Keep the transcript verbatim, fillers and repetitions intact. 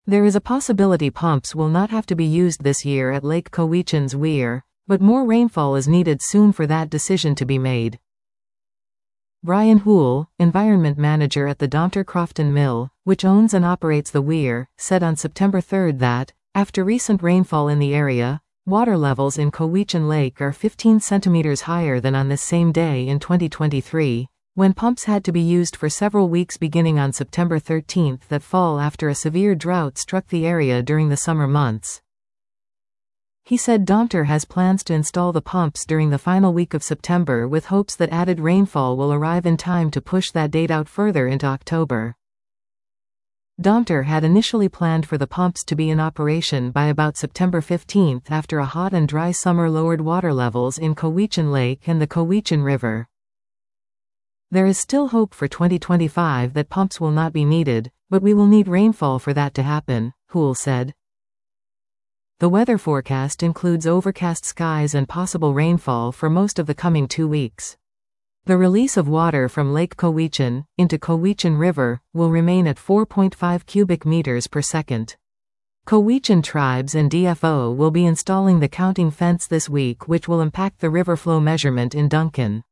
There is a possibility pumps will not have to be used this year at Lake Cowichan's weir, but more rainfall is needed soon for that decision to be made. Brian Houle, environment manager at the Domtar Crofton Mill, which owns and operates the weir, said on September third that, after recent rainfall in the area, water levels in Cowichan Lake are fifteen centimeters higher than on this same day in twenty twenty-three, when pumps had to be used for several weeks beginning on September thirteenth that fall after a severe drought struck the area during the summer months. He said Domtar has plans to install the pumps during the final week of September with hopes that added rainfall will arrive in time to push that date out further into October. Domtar had initially planned for the pumps to be in operation by about September fifteenth after a hot and dry summer lowered water levels in Cowichan Lake and the Cowichan River. There is still hope for twenty twenty-five that pumps will not be needed, but we will need rainfall for that to happen, Houle said. The weather forecast includes overcast skies and possible rainfall for most of the coming two weeks. The release of water from Lake Cowichan into Cowichan River will remain at four point five cubic meters per second. Cowichan Tribes and D F O will be installing the counting fence this week, which will impact the river flow measurement in Duncan.